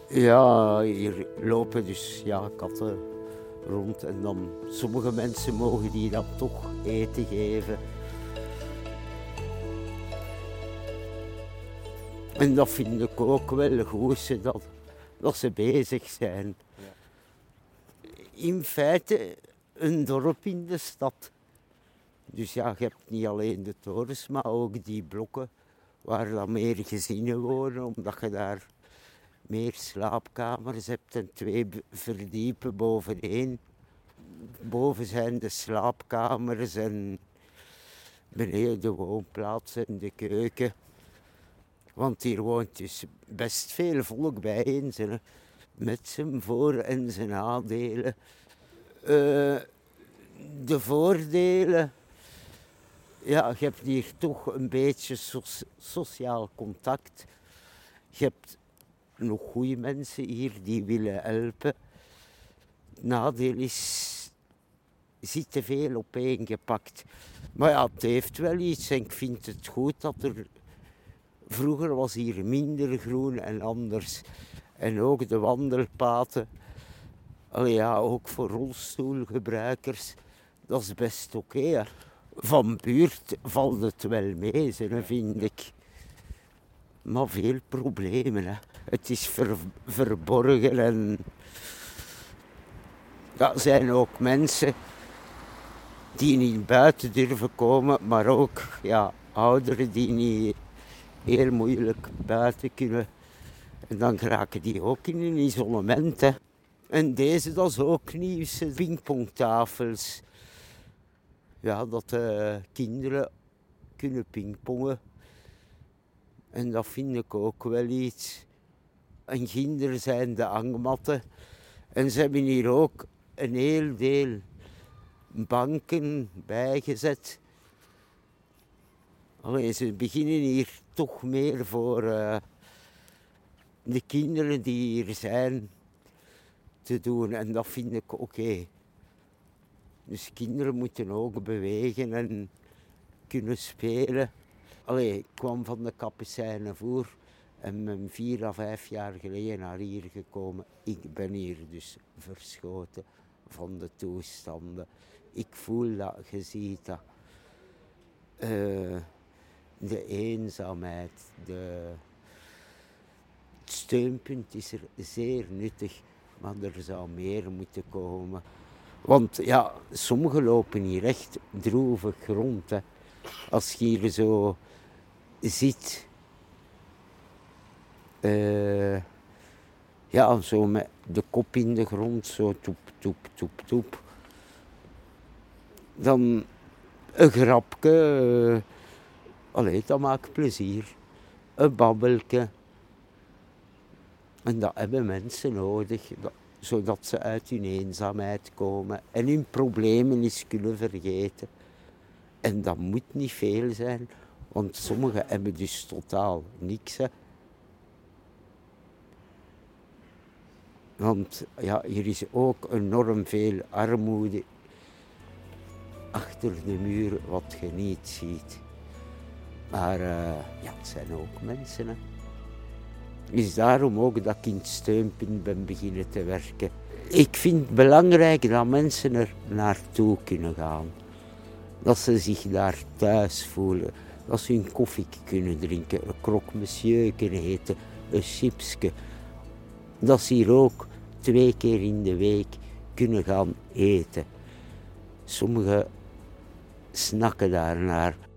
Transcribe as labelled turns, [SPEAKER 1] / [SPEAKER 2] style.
[SPEAKER 1] Ja, hier lopen dus ja, katten rond en dan sommige mensen mogen die dan toch eten geven. En dat vind ik ook wel goed, dat ze bezig zijn.
[SPEAKER 2] Ja.
[SPEAKER 1] In feite een dorp in de stad. Dus ja, je hebt niet alleen de torens, maar ook die blokken waar dan meer gezinnen wonen, omdat je daar meer slaapkamers hebt en 2 verdiepen boveneen. Boven zijn de slaapkamers en beneden de woonplaats en de keuken. Want hier woont dus best veel volk bijeen, hè, met zijn voor- en zijn nadelen. De voordelen, ja, je hebt hier toch een beetje sociaal contact. Je hebt nog goede mensen hier die willen helpen. Het nadeel is, zit te veel opeengepakt. Maar ja, het heeft wel iets en ik vind het goed dat er... Vroeger was hier minder groen en anders. En ook de wandelpaden, ja, ook voor rolstoelgebruikers, dat is best oké. Van buurt valt het wel mee, vind ik. Maar veel problemen. Hè. Het is verborgen en er zijn ook mensen die niet buiten durven komen, maar ook ja, ouderen die niet heel moeilijk buiten kunnen. En dan geraken die ook in een isolement. Hè. En deze, dat is ook nieuws, pingpongtafels. Ja, dat kinderen kunnen pingpongen. En dat vind ik ook wel iets. En kinderen zijn de hangmatten. En ze hebben hier ook een heel deel banken bijgezet. Allee, ze beginnen hier toch meer voor de kinderen die hier zijn te doen. En dat vind ik oké. Dus kinderen moeten ook bewegen en kunnen spelen. Allee, ik kwam van de Kapucijnenvoer en ben 4 à 5 jaar geleden naar hier gekomen. Ik ben hier dus verschoten van de toestanden. Ik voel dat, je ziet dat. De eenzaamheid, het steunpunt is er zeer nuttig, maar er zou meer moeten komen. Want ja, sommigen lopen hier echt droevig rond. Hè. Als je hier zo ziet, ja, zo met de kop in de grond, zo toep, toep, toep, toep. Dan een grapje, dat maakt plezier. Een babbelke. En dat hebben mensen nodig, zodat ze uit hun eenzaamheid komen en hun problemen eens kunnen vergeten. En dat moet niet veel zijn, want sommigen hebben dus totaal niks. Hè. Want ja, hier is ook enorm veel armoede achter de muur wat je niet ziet. Maar ja, het zijn ook mensen. Hè. Is daarom ook dat ik in het steunpunt ben beginnen te werken. Ik vind het belangrijk dat mensen er naartoe kunnen gaan. Dat ze zich daar thuis voelen. Dat ze hun koffie kunnen drinken, een croque monsieur kunnen eten, een chipsje. Dat ze hier ook 2 keer in de week kunnen gaan eten. Sommigen snakken daarnaar.